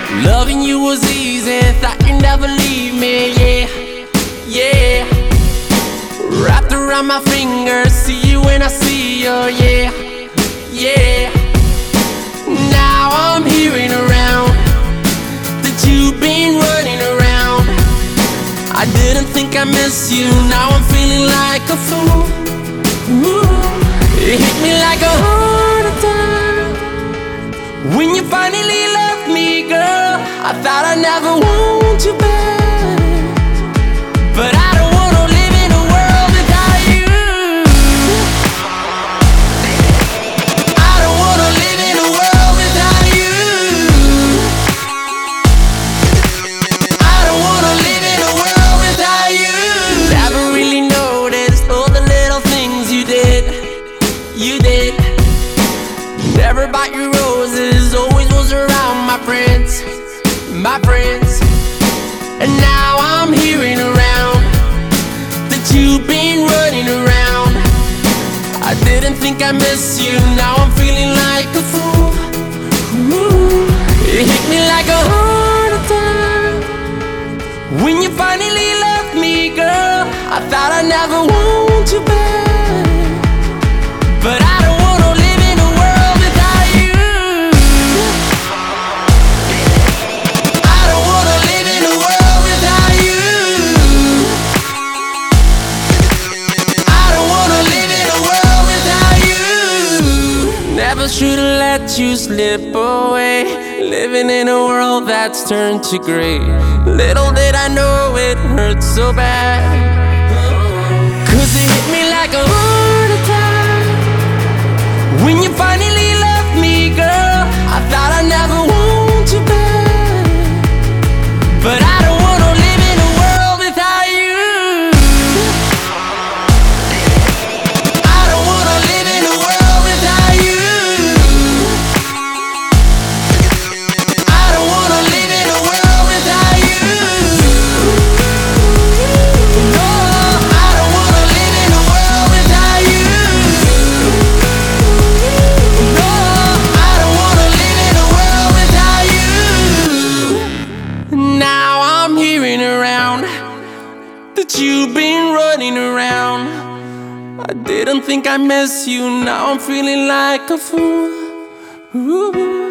Loving you was easy, thought you'd never leave me, yeah, yeah. Wrapped around my finger, see you when I see you, yeah, yeah. Now I'm hearing around that you've been running around. I didn't think I miss you, now I'm feeling like a fool. Ooh. It hit me like a heart attack when you finally left me, girl. I thought I'd never want you back, but I don't wanna live in a world without you. I don't wanna live in a world without you. I don't wanna live in a world without you. Never really noticed all the little things you did. You did. Never bought you roses, always was around my friends. My friends. And now I'm hearing around that you've been running around. I didn't think I miss you, now I'm feeling like a fool. Ooh. It hit me like a heart attack when you finally left me, girl. I thought I'd never want you back, but I don't wanna live in a world without you. I don't wanna live in a world without you. I don't wanna live in a world without you. Never should've let you slip away, living in a world that's turned to gray. Little did I know it hurt so bad, 'cause it hit me like a heart attack when you finally left me, girl. I thought I'd never want you back, but I don't wanna live in a world without you. I don't wanna live in a world without you. I don't wanna live in a world without you. No, I don't wanna live in a world without you. No, I don't wanna live in a world without you. Now I'm hearing around that you've been running around. I didn't think I miss you, now I'm feeling like a fool. Ooh.